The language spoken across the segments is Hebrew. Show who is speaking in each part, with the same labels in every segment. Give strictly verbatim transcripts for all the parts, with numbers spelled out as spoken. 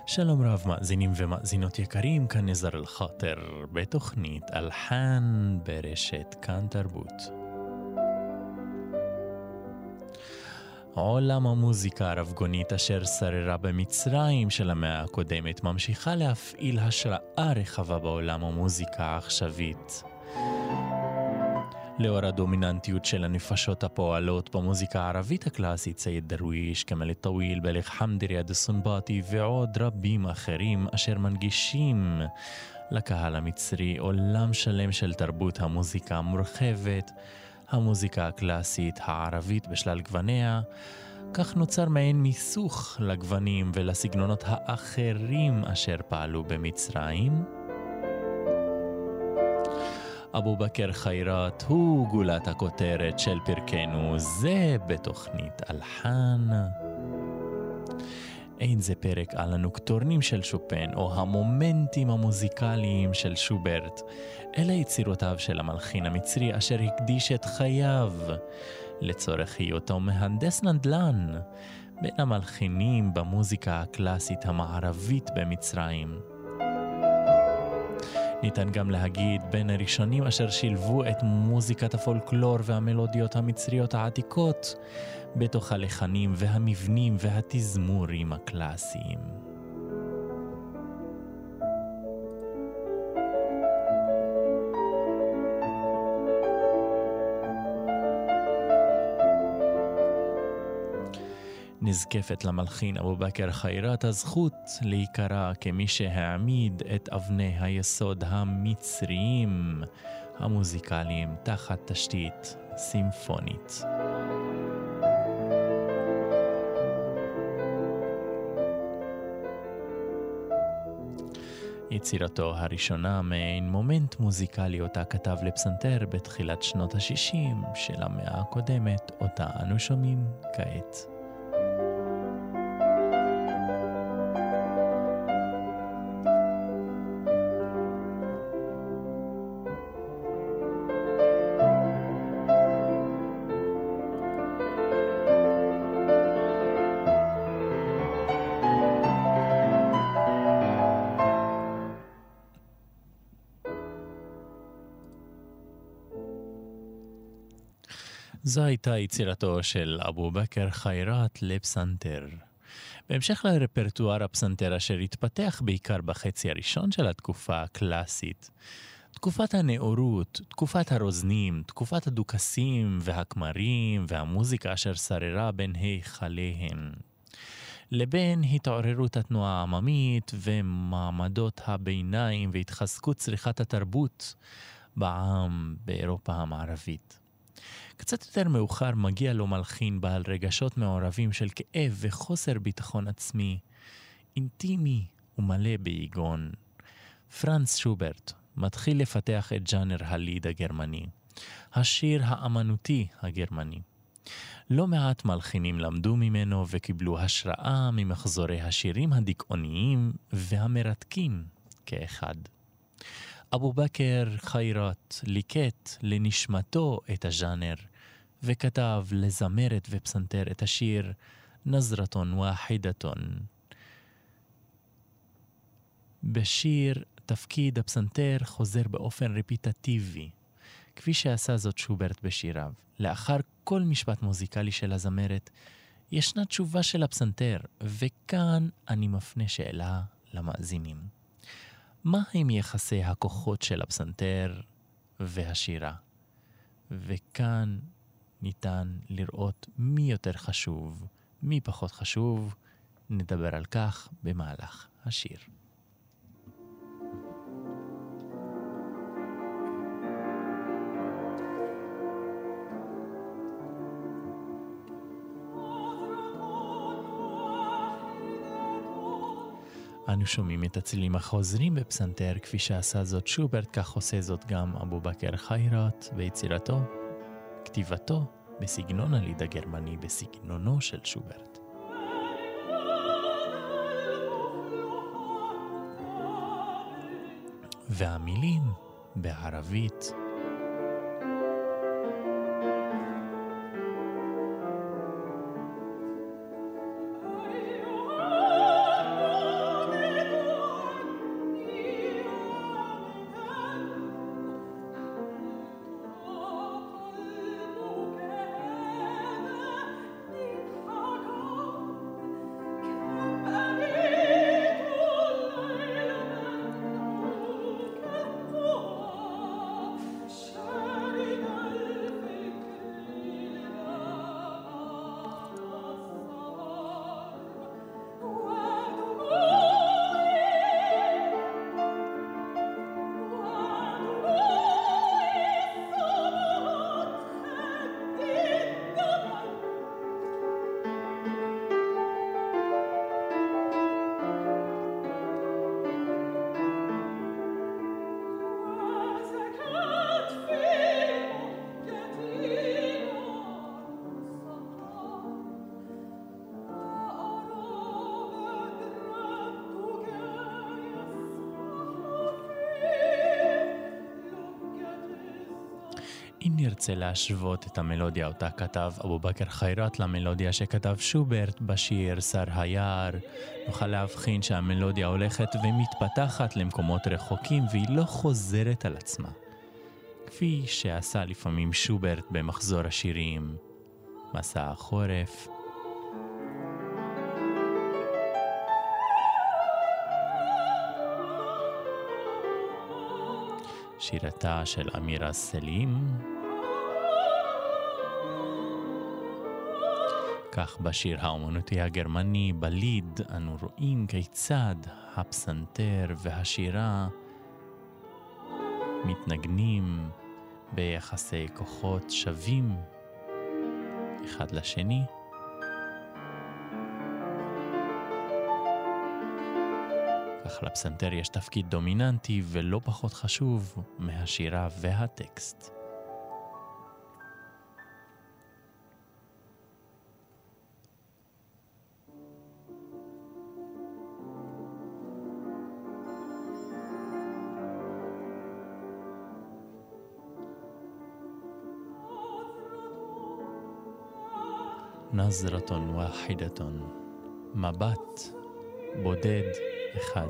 Speaker 1: שלום רב מאזינים ומאזינות יקרים, כאן נזר אל-חאטר בתוכנית אלחן ברשת כאן תרבות. עולם המוזיקה הרבגונית אשר שררה במצרים של המאה הקודמת ממשיכה להפעיל השראה רחבה בעולם המוזיקה העכשווית. לאור הדומיננטיות של הנפשות הפועלות במוזיקה הערבית הקלאסית, סייד דרוויש, כמאל טוויל, בלך חמדי, ריאד סונבאטי ועוד רבים אחרים אשר מנגישים לקהל המצרי עולם שלם של תרבות המוזיקה המורחבת, המוזיקה הקלאסית הערבית בשלל גווניה, כך נוצר מעין מיסוך לגוונים ולסגנונות האחרים אשר פעלו במצרים. אבו בכר חיירת הוא גולת הכותרת של פרקנו זה בתוכנית אלחן. אין זה פרק על הנוקטורנים של שופן או המומנטים המוזיקליים של שוברט, אלא יצירותיו של המלחין המצרי אשר הקדיש את חייו לצורך היותו מהנדס נדל"ן בין המלחינים במוזיקה הקלאסית המערבית במצרים. ניתן גם להגיד בין הראשונים אשר שילבו את מוזיקת הפולקלור והמלודיות המצריות העתיקות בתוך הלחנים והמבנים והתזמורים הקלאסיים. נזקפת למלחין אבו בכר חיירת הזכות להיקרא כמי שהעמיד את אבני היסוד המצריים המוזיקליים תחת תשתית סימפונית. יצירתו הראשונה מעין מומנט מוזיקלי אותה כתב לפסנתר בתחילת שנות ה-שישים של המאה הקודמת, אותה אנו שומעים כעת. זו הייתה יצירתו של אבו בכר חיירת לפסנתר. בהמשך לרפרטואר הפסנתר אשר התפתח בעיקר בחצי הראשון של התקופה הקלאסית, תקופת הנאורות, תקופת הרוזנים, תקופת הדוכסים והכמרים והמוזיקה אשר שררה בין היכליהן, לבין התעוררות התנועה העממית ומעמדות הביניים והתחזקות צריכת התרבות בעם באירופה המערבית. קצת יותר מאוחר מגיע לו מלחין בעל רגשות מעורבים של כאב וחוסר ביטחון עצמי, אינטימי ומלא ביגון. פרנץ שוברט מתחיל לפתח את ג'אנר הליד הגרמני, השיר האמנותי הגרמני. לא מעט מלחינים למדו ממנו וקיבלו השראה ממחזורי השירים הדיכאוניים והמרתקים כאחד. אבו בכר חיירת ליקט לנשמתו את הז'אנר וכתב לזמרת ופסנתר את השיר נזרתון ואחידתון. בשיר תפקיד הפסנתר חוזר באופן רפיטטיבי, כפי שעשה זאת שוברט בשיריו. לאחר כל משפט מוזיקלי של הזמרת ישנה תשובה של הפסנתר, וכאן אני מפנה שאלה למאזינים. מה הם יחסי הכוחות של הפסנתר והשירה? וכאן ניתן לראות מי יותר חשוב, מי פחות חשוב. נדבר על כך במהלך השיר. אנו שומעים את הצלילים החוזרים בפסנתר כפי שעשה זאת שוברט, כך עושה זאת גם אבו בכר חיירת ביצירתו, כתיבתו בסגנון הליד הגרמני, בסגנונו של שוברט. והמילים בערבית. אם נרצה להשוות את המלודיה אותה כתב אבו בכר חיירת למלודיה שכתב שוברט בשיר שר היער, נוכל להבחין שהמלודיה הולכת ומתפתחת למקומות רחוקים והיא לא חוזרת על עצמה, כפי שעשה לפעמים שוברט במחזור השירים מסע החורף. שירתה של אמירה סלים. כך בשיר האומנותי הגרמני בליד אנו רואים כיצד הפסנתר והשירה מתנגנים ביחסי כוחות שווים אחד לשני. כך לפסנתר יש תפקיד דומיננטי ולא פחות חשוב מהשירה והטקסט. נזרתון ואחידתון, מבט בודד אחד.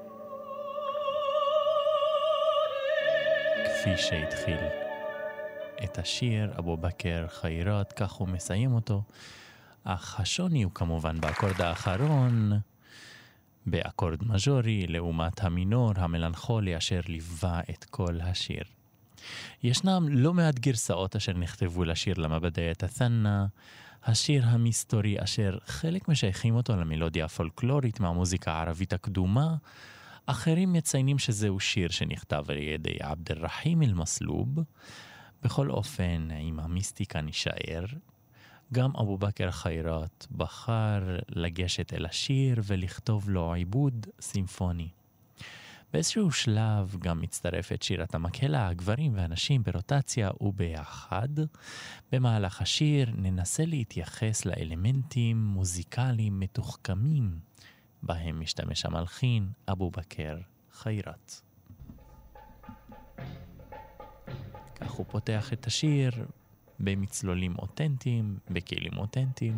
Speaker 1: כפי שהתחיל את השיר אבו בכר חיירת, כך הוא מסיים אותו, אך השוני הוא כמובן באקורד האחרון, באקורד מז'ורי, לעומת המינור המלנכולי אשר ליווה את כל השיר. ישנם לא מעט גרסאות אשר נכתבו לשיר למבדיית הת'נה, השיר המסתורי אשר חלק משייכים אותו למלודיה הפולקלורית מהמוזיקה הערבית הקדומה, אחרים מציינים שזהו שיר שנכתב על ידי עבד אל-רחים אל-מסלוב. בכל אופן, עם המיסטיקה נשאר. גם אבו בכר חיירת בחר לגשת אל השיר ולכתוב לו עיבוד סימפוני. באיזשהו שלב גם מצטרפת שירת המקהלה, הגברים והנשים ברוטציה וביחד. במהלך השיר ננסה להתייחס לאלמנטים מוזיקליים מתוחכמים בהם משתמש המלחין אבו בכר חיירת. כך הוא פותח את השיר במצלולים אותנטיים, בכלים אותנטיים.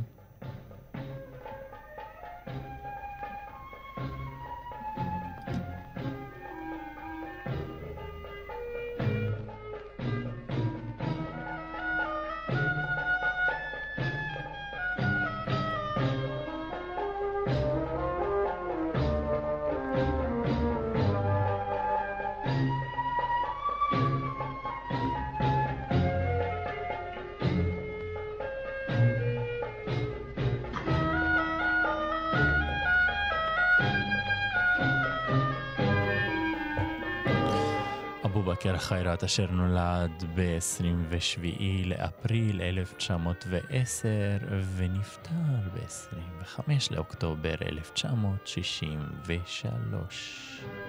Speaker 1: בכר חיירת אשר נולד ב-עשרים ושבעה לאפריל אלף תשע מאות ועשר ונפטר ב-עשרים וחמישה לאוקטובר אלף תשע מאות שישים ושלוש.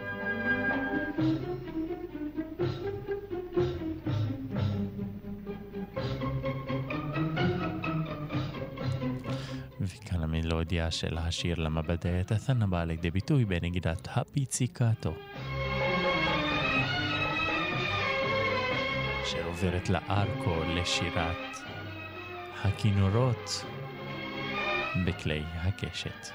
Speaker 1: וכאן המלודיה של השיר למבדיית הת'נה באה לידי ביטוי בנגידת הפיציקטו, שעוברת לארקו לשירת הכינורות בכלי הקשת.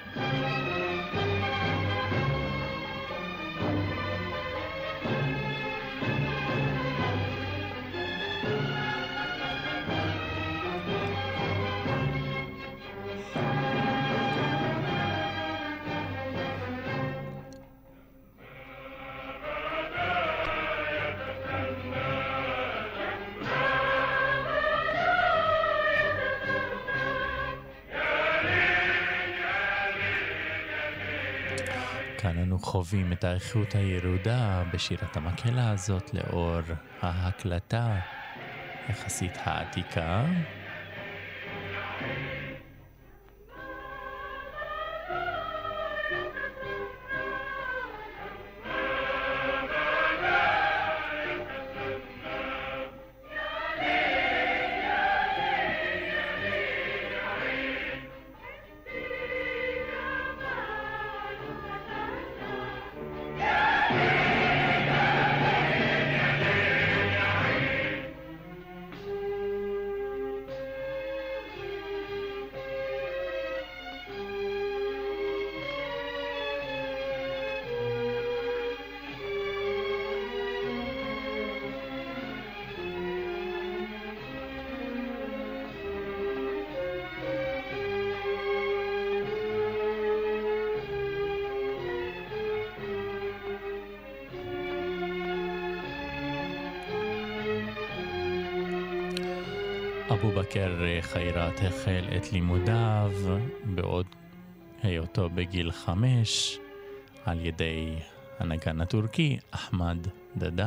Speaker 1: כאן אנו חווים את האיכות הירודה בשירת המקהלה הזאת לאור ההקלטה יחסית העתיקה. אבו בכר חיירת החל את לימודיו בעוד היותו בגיל חמש על ידי הנגן הטורקי אחמד דדה.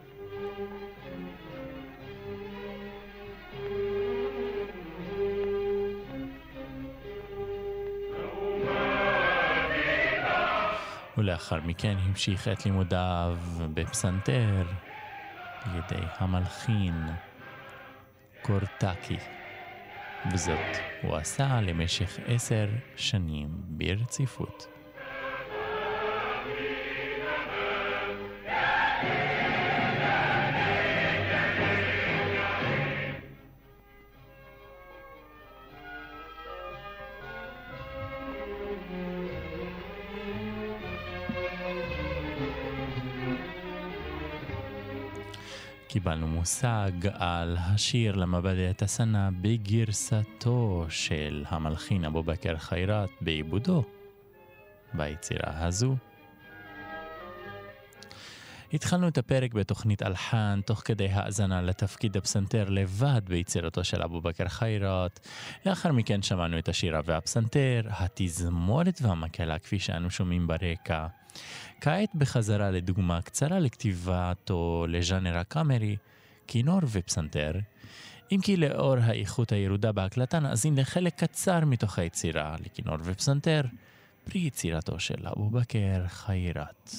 Speaker 1: ולאחר מכן המשיך את לימודיו בפסנתר על ידי המלחין קורטקי, וזאת הוא עשה למשך עשר שנים ברציפות. קיבלנו מושג על השיר למה בדאת הסנה בגרסתו של המלחין אבו בכר חיירת בעיבודו ביצירה הזו. התחלנו את הפרק בתוכנית אלחן תוך כדי האזנה לתפקיד הפסנתר לבד ביצירתו של אבו בכר חיירת. לאחר מכן שמענו את השירה והפסנתר, התזמורת והמקהלה כפי שאנו שומעים ברקע. כעת בחזרה לדוגמה קצרה לכתיבת או לז'אנר הקאמרי, כינור ופסנתר, אם כי לאור האיכות הירודה בהקלטה נאזין לחלק קצר מתוך היצירה לכינור ופסנתר, פרי יצירתו של אבו בכר חיירת.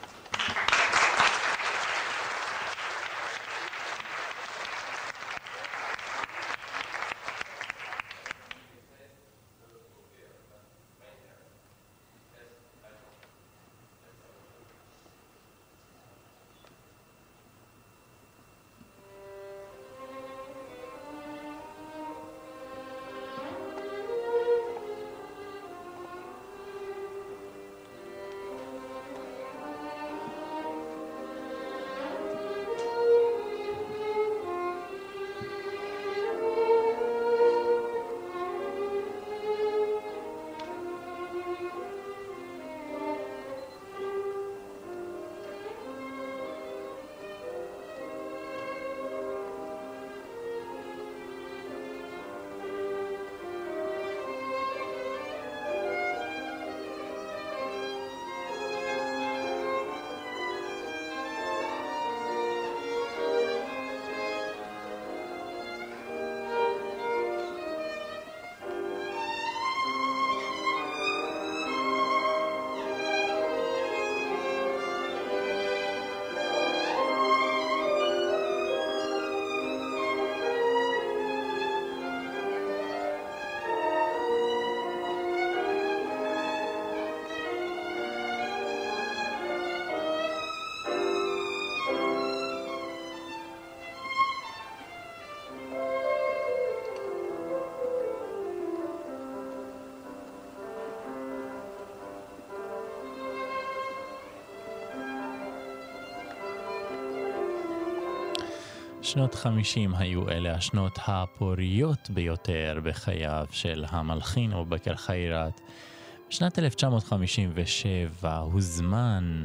Speaker 1: שנות חמישים היו אלה השנות הפוריות ביותר בחייו של המלחין אבו בכר חיירת. בשנת אלף תשע מאות חמישים ושבע הוזמן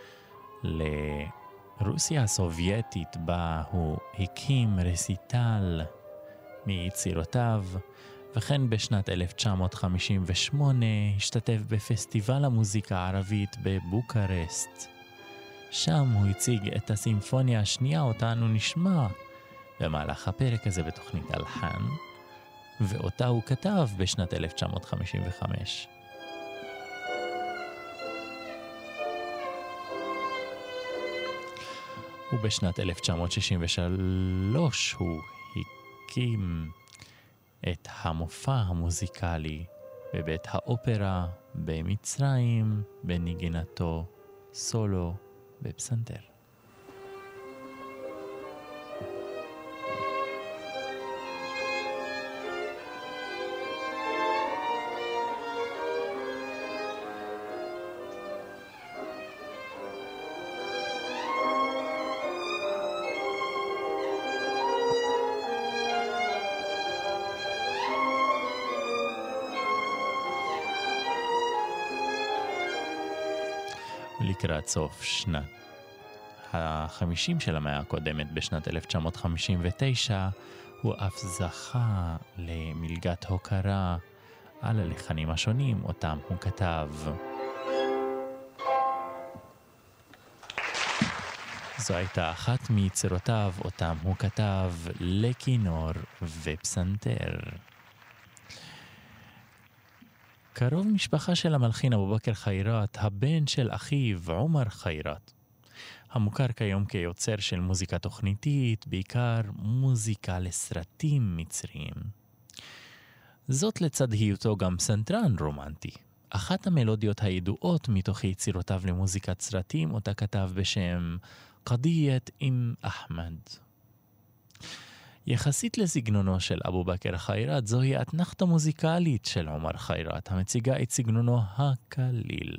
Speaker 1: לרוסיה הסובייטית בה הוא הקים רסיטל מיצירותיו, וכן בשנת אלף תשע מאות חמישים ושמונה השתתף בפסטיבל המוזיקה הערבית בבוקרשט. שם הוא הציג את הסימפוניה השנייה אותה אנו נשמע במהלך הפרק הזה בתוכנית אלחן, ואותה הוא כתב בשנת אלף תשע מאות חמישים וחמש. ובשנת אלף תשע מאות שישים ושלוש הוא הקים את המופע המוזיקלי בבית האופרה במצרים בנגינתו סולו בפסנתר. לקראת סוף שנת ה-חמישים של המאה הקודמת, בשנת אלף תשע מאות חמישים ותשע, הוא אף זכה למלגת הוקרה על הלחנים השונים אותם הוא כתב. זו הייתה אחת מיצירותיו אותם הוא כתב לכינור ופסנתר. קרוב משפחה של המלחין אבו בכר חיירת, הבן של אחיו עומר חיירת, המוכר כיום כיוצר של מוזיקה תוכניתית, בעיקר מוזיקה לסרטים מצריים. זאת לצד היותו גם פסנתרן רומנטי. אחת המלודיות הידועות מתוך יצירותיו למוזיקת סרטים אותה כתב בשם קדיית עם אחמד. יחסית לסגנונו של אבו בכר חיירת, זוהי אתנחתה מוזיקלית של עומר חיירת, המציגה את סגנונו הקליל.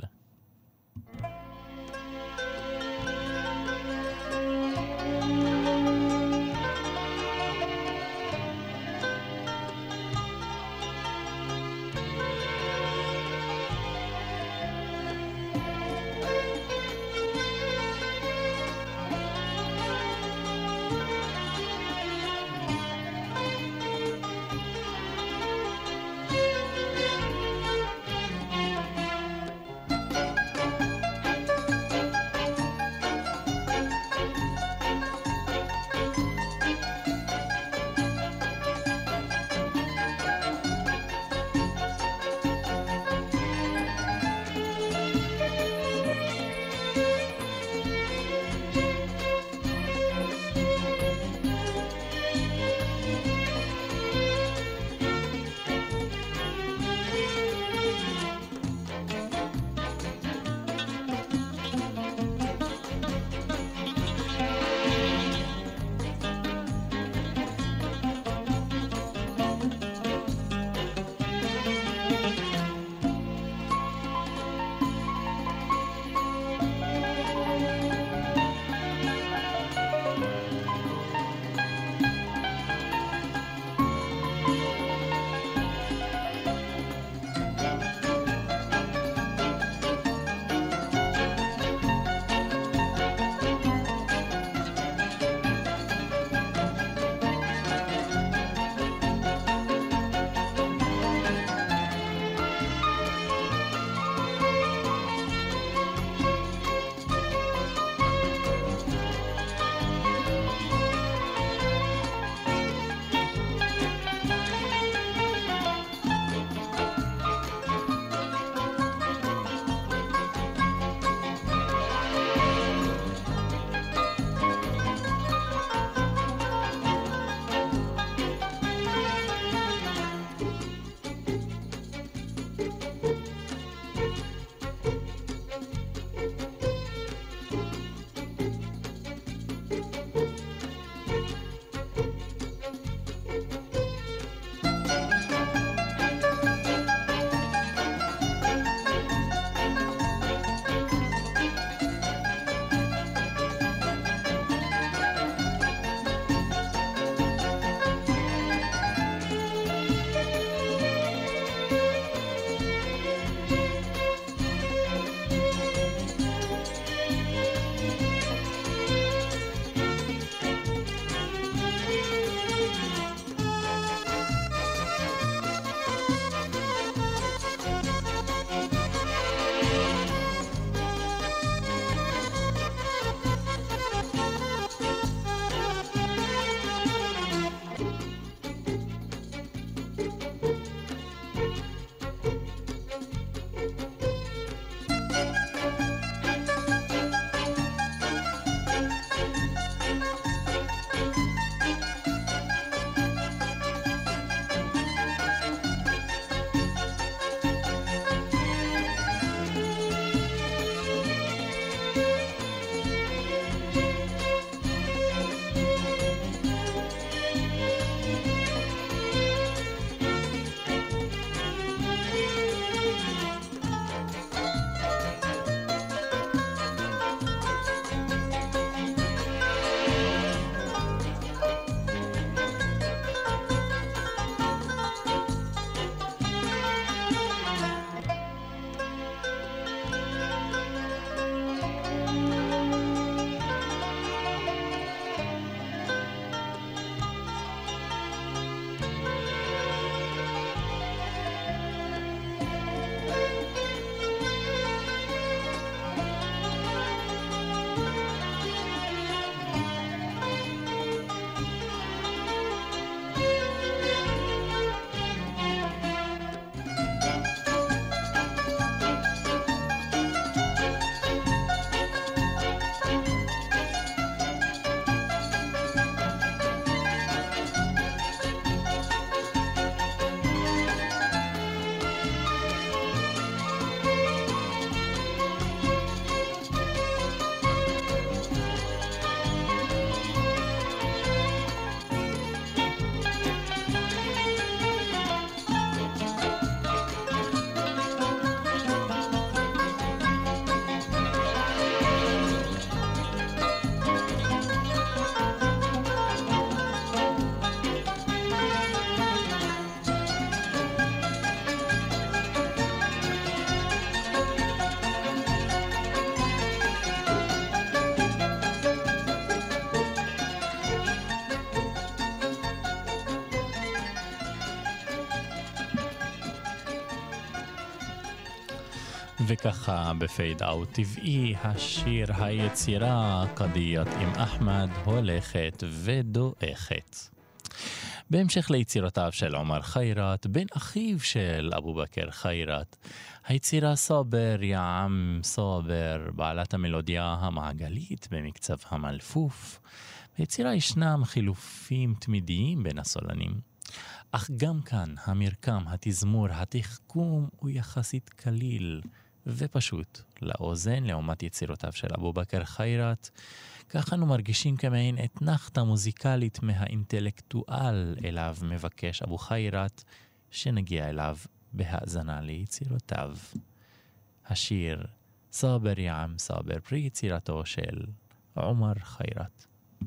Speaker 1: וככה בפייד אאוט טבעי, השיר היצירה קדיית עם אחמד הולכת ודועכת. בהמשך ליצירותיו של עומר חיירת, בן אחיו של אבו בכר חיירת, היצירה סובר יא עם סובר, בעלת המלודיה המעגלית במקצב המלפוף. ביצירה ישנם חילופים תמידיים בין הסולנים, אך גם כאן המרקם, התזמור, התחכום הוא יחסית קליל ופשוט לאוזן לעומת יצירותיו של אבו בכר חיירת. כך אנו מרגישים כמעין אתנחתה מוזיקלית מהאינטלקטואל אליו מבקש אבו חיירת, שנגיע אליו בהאזנה ליצירותיו. השיר סאבר יא עם סאבר, פרי יצירתו של עומר חיירת.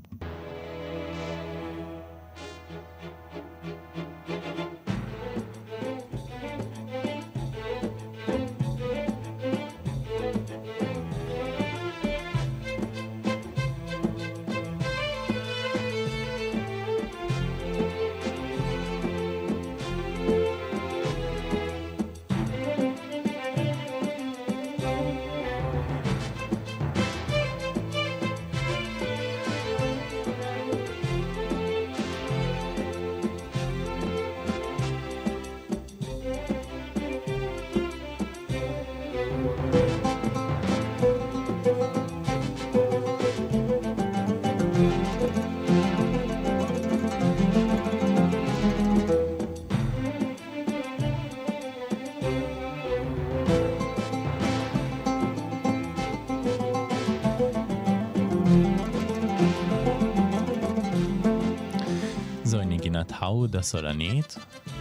Speaker 1: חאוד הסולנית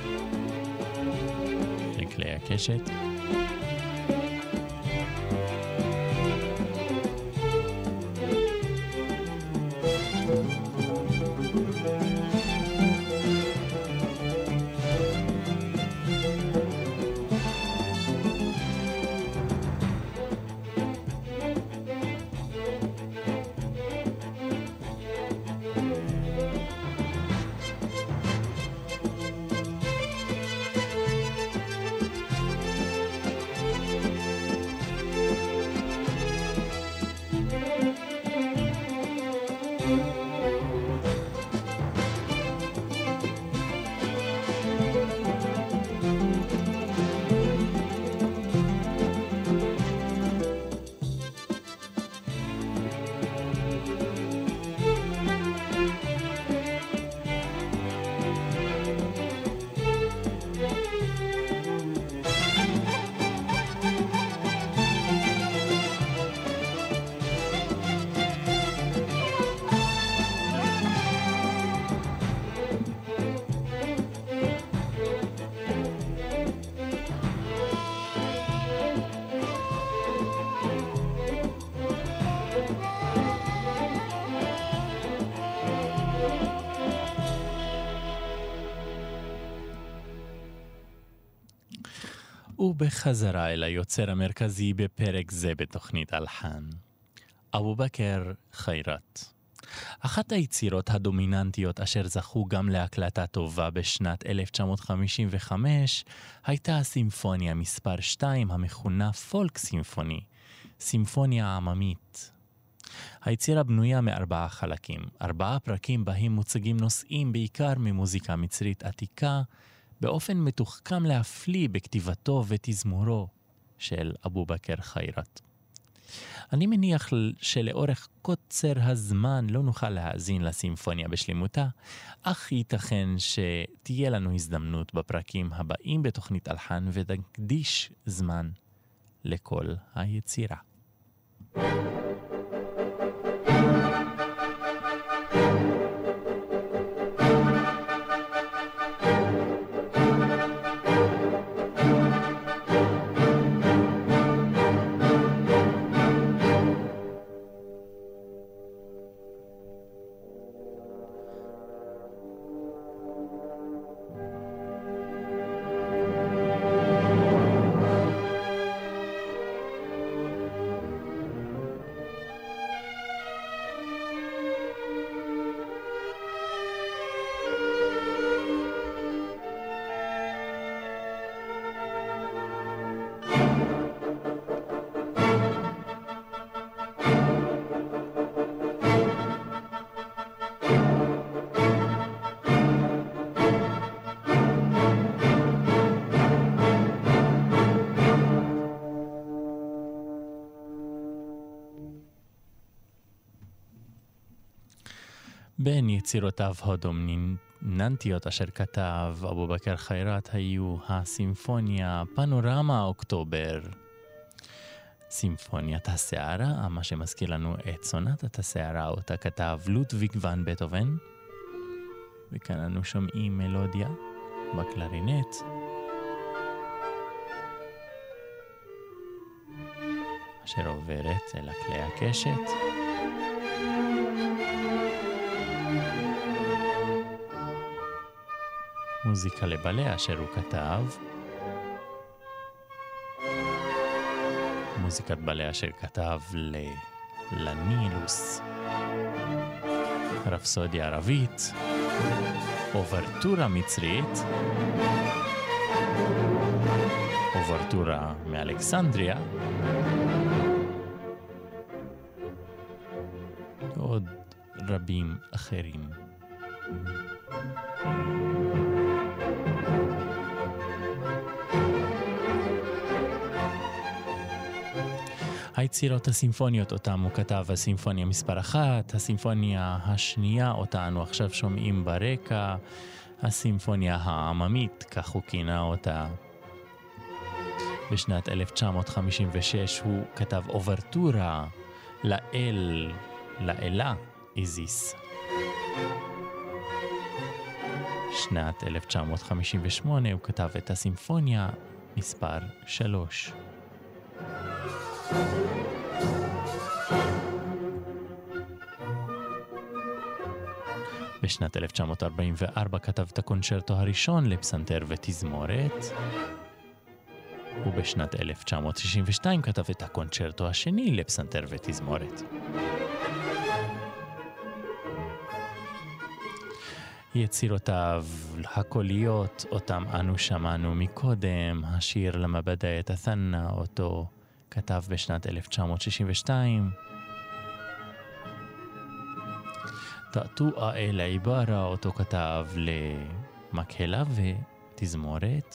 Speaker 1: לכלי הקשת. ובחזרה אל היוצר המרכזי בפרק זה בתוכנית אלחן, אבו בכר חיירת. אחת היצירות הדומיננטיות אשר זכו גם להקלטה טובה בשנת אלף תשע מאות חמישים וחמש הייתה הסימפוניה מספר שתיים המכונה פולק סימפוני, סימפוניה עממית. היצירה בנויה מארבעה חלקים, ארבעה פרקים בהם מוצגים נושאים בעיקר ממוזיקה מצרית עתיקה, באופן מתוחכם להפליא בכתיבתו ותזמורו של אבו בכר חיירת. אני מניח שלאורך קוצר הזמן לא נוכל להאזין לסימפוניה בשלמותה, אך ייתכן שתהיה לנו הזדמנות בפרקים הבאים בתוכנית אלחן ונקדיש זמן לכל היצירה. בין יצירותיו הדומיננטיות אשר כתב אבו בכר חיירת היו הסימפוניה פנורמה אוקטובר, סימפוניית הסערה, מה שמזכיר לנו את סונטת הסערה, אותה כתב לודוויג ואן בטהובן, וכאן אנו שומעים מלודיה בקלרינט, אשר עוברת אל הכלי הקשת. מוזיקה לבלה אשר הוא כתב, מוזיקת בלה אשר כתב ל... לנילוס, רפסודיה ערבית, אוברטורה מצרית, אוברטורה מאלכסנדריה, עוד רבים אחרים. היצירות הסימפוניות אותם הוא כתב הסימפוניה מספר אחת, הסימפוניה השנייה אותה אנו עכשיו שומעים ברקע, הסימפוניה העממית, כך הוא כינה אותה. בשנת אלף תשע מאות חמישים ושש הוא כתב אוברטורה לאל, לאלה איזיס. שנת אלף תשע מאות חמישים ושמונה הוא כתב את הסימפוניה מספר שלוש. בשנת אלף תשע מאות ארבעים וארבע כתב את הקונצ'רטו הראשון לפסנתר ותזמורת, ובשנת אלף תשע מאות שישים ושתיים כתב את הקונצ'רטו השני לפסנתר ותזמורת. יצירותיו הקוליות אותם אנו שמענו מקודם, השיר למה בדאית הת'נה אותו כתב בשנת אלף תשע מאות שישים ושתיים, תעתועה אל העיברה אותו כתב למקהלה ותזמורת,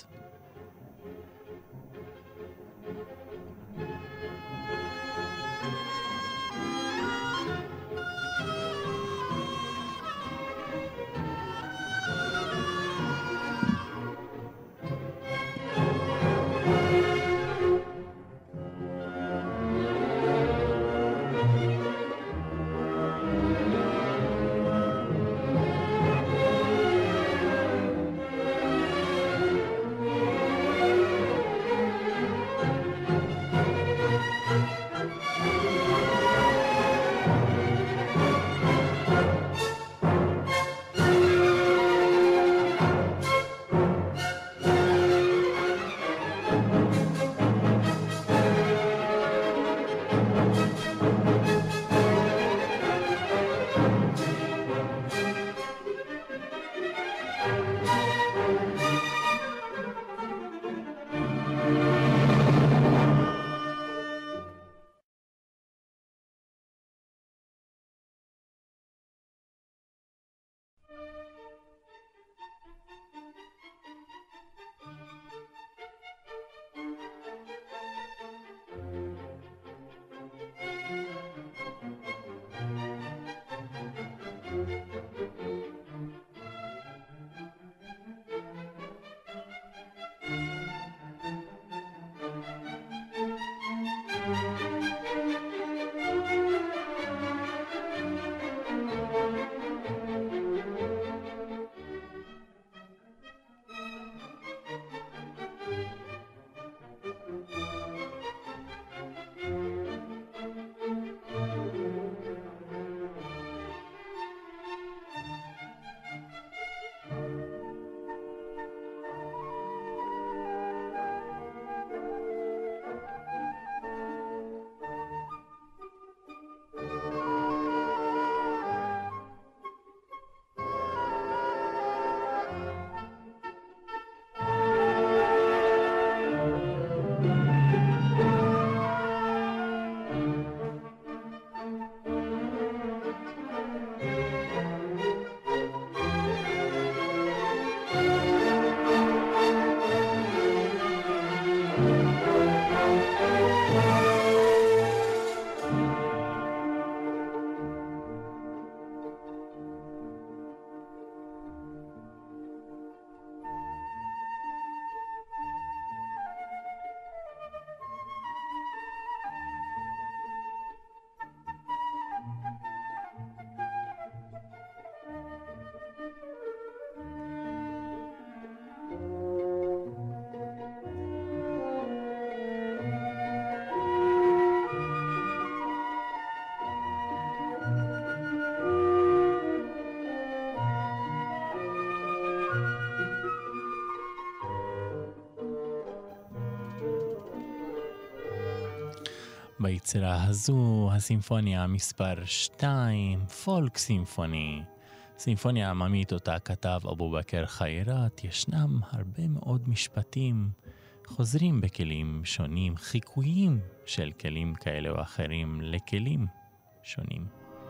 Speaker 1: ביצירה הזו, הסימפוניה מספר שתיים, פולק סימפוני. סימפוניה עממית אותה כתב אבו בכר חיירת, ישנם הרבה מאוד משפטים חוזרים בכלים שונים, חיקויים של כלים כאלה או אחרים לכלים שונים.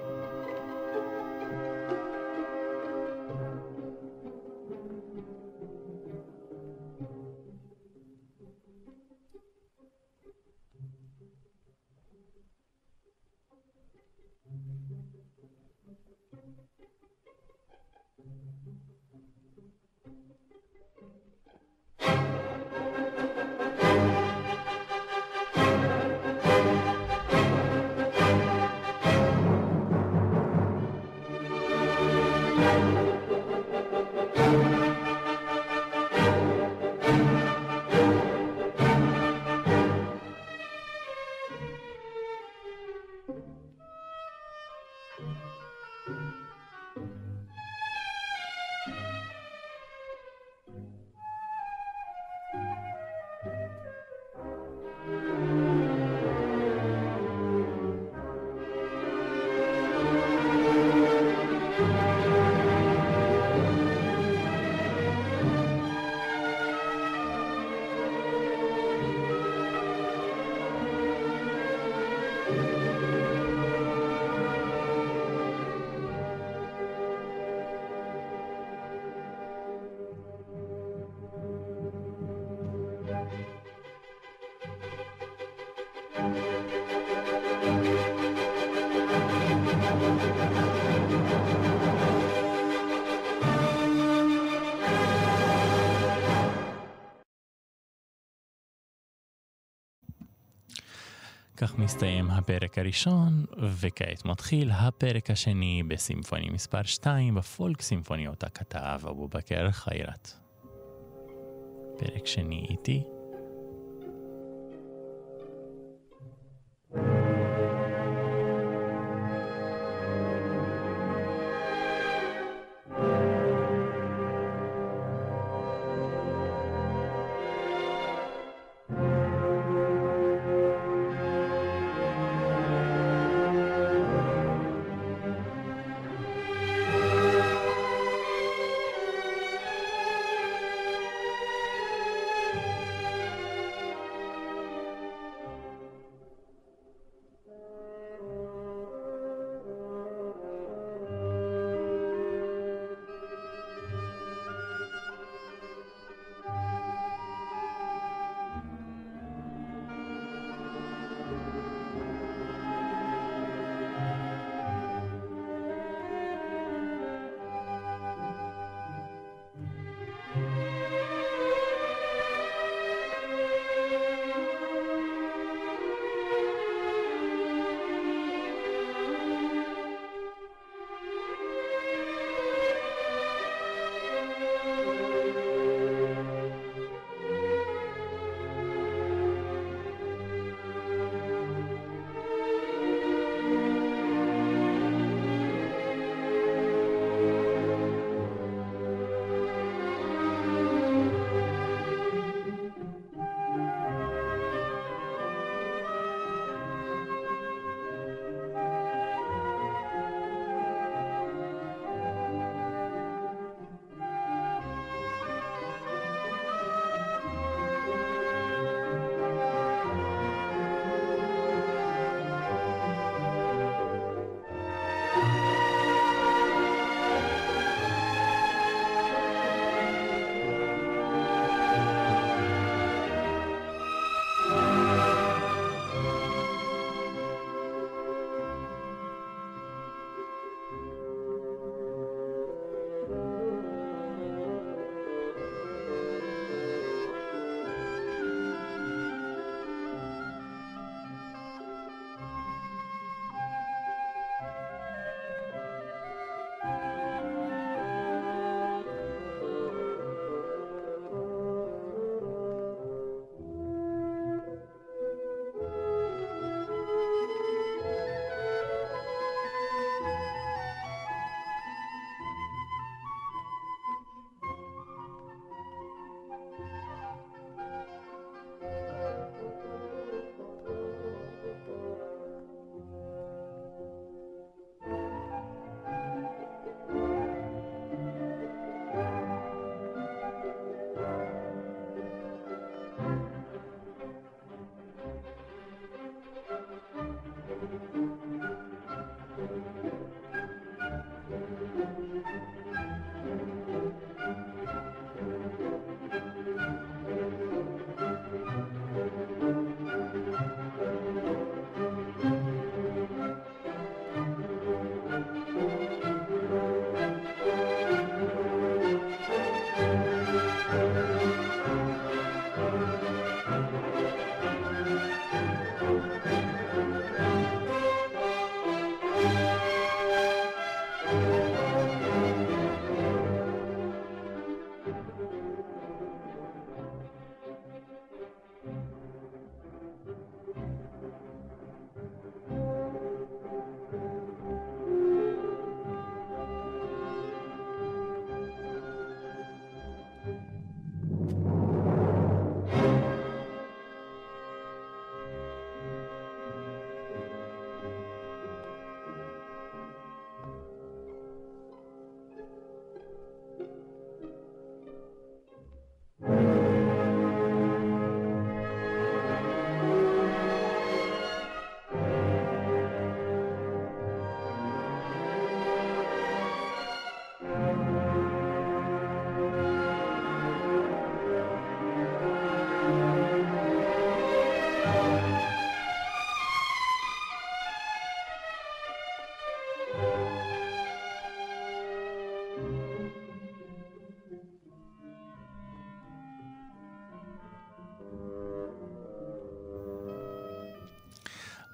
Speaker 1: כך מסתיים הפרק הראשון, וכעת מתחיל הפרק השני בסימפוני מספר שתיים, בפולק סימפוני אותה כתב אבו בכר חיירת. פרק שני איתי.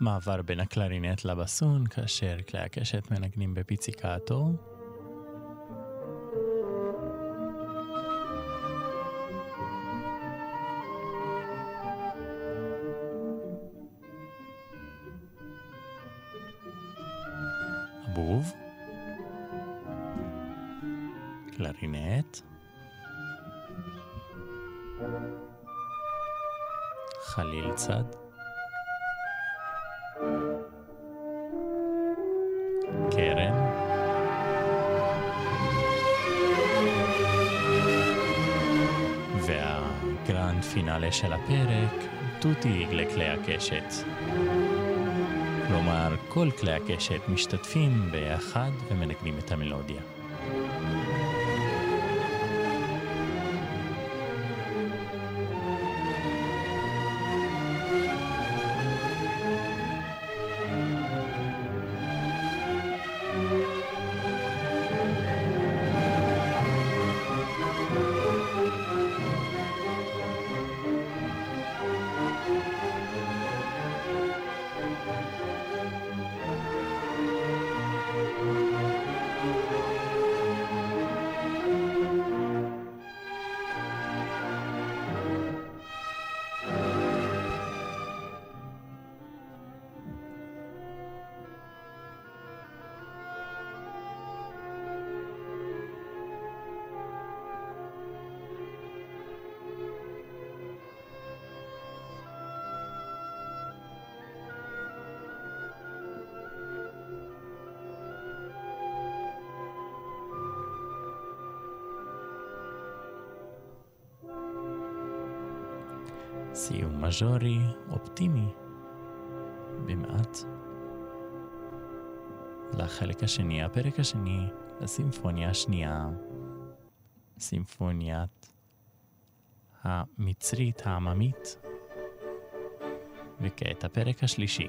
Speaker 1: מעבר בין הקלרינט לבסון, כאשר כלי הקשת מנגנים בפיציקטו. הבוב. קלרינט. חליל צד. קרן. והגרנד פינאלה של הפרק, טוטי לכלי הקשת. כלומר, כל כלי הקשת משתתפים ביחד ומנגנים את המלודיה. סיום מז'ורי אופטימי במעט לחלק השני, הפרק השני, הסימפוניה השנייה, סימפוניית המצרית העממית, וכעת הפרק השלישי.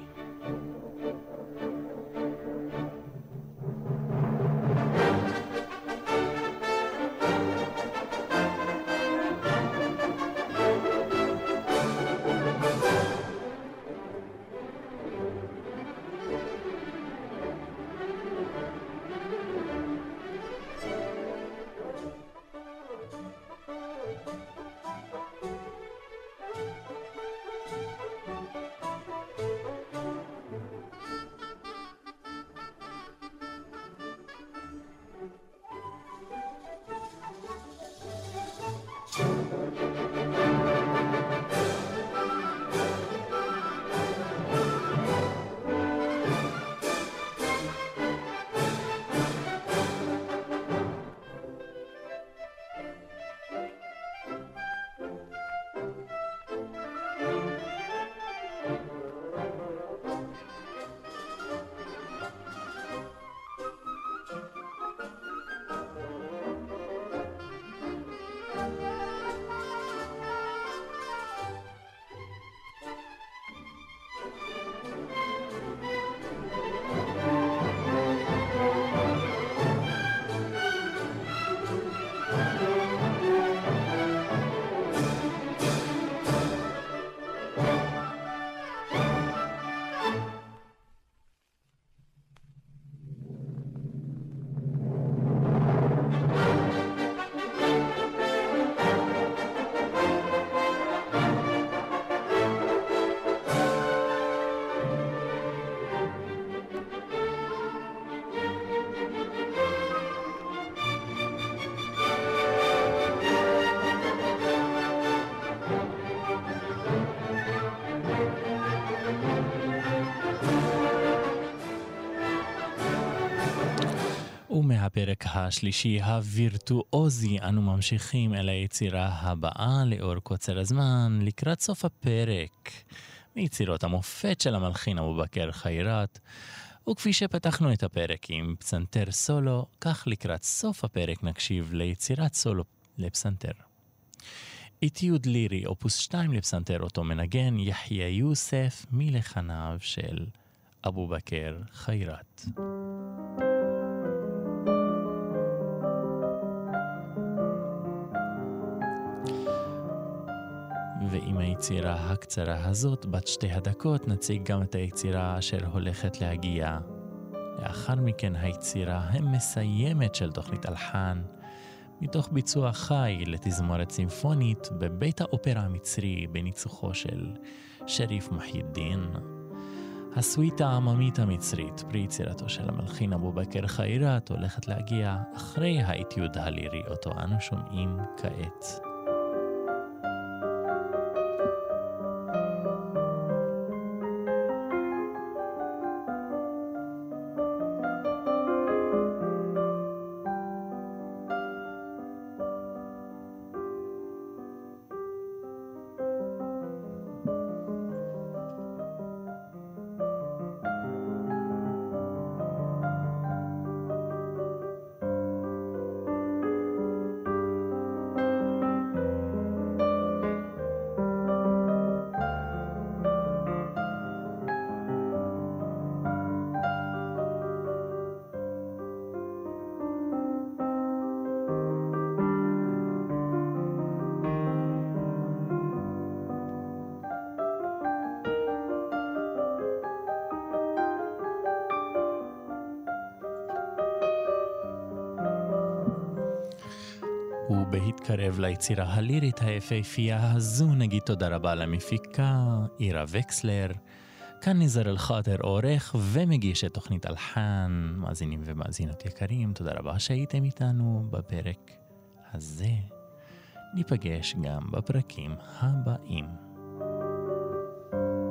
Speaker 1: ומהפרק השלישי הווירטואוזי אנו ממשיכים אל היצירה הבאה לאור קוצר הזמן לקראת סוף הפרק מיצירות המופת של המלחין אבובכר חיירת. וכפי שפתחנו את הפרק עם פסנתר סולו, כך לקראת סוף הפרק נקשיב ליצירת סולו לפסנתר. איתיוד לירי אופוס שתיים לפסנתר אותו מנגן יחיה יוסף מלחניו של אבובכר חיירת. ועם היצירה הקצרה הזאת, בת שתי הדקות, נציג גם את היצירה אשר הולכת להגיע. לאחר מכן היצירה המסיימת של תוכנית אלחן, מתוך ביצוע חי לתזמורת סימפונית בבית האופרה המצרי בניצוחו של שריף מחידין. הסוויטה העממית המצרית, פרי יצירתו של המלחין אבו בכר חיירת, הולכת להגיע אחרי האתיוד הלירי אותו אנו שומעים כעת. ובהתקרב ליצירה הלירית היפהפייה הזו נגיד תודה רבה למפיקה אירה וקסלר. כאן נזר אל חאטר עורך ומגיש את תוכנית אלחן. מאזינים ומאזינות יקרים, תודה רבה שהייתם איתנו בפרק הזה. ניפגש גם בפרקים הבאים.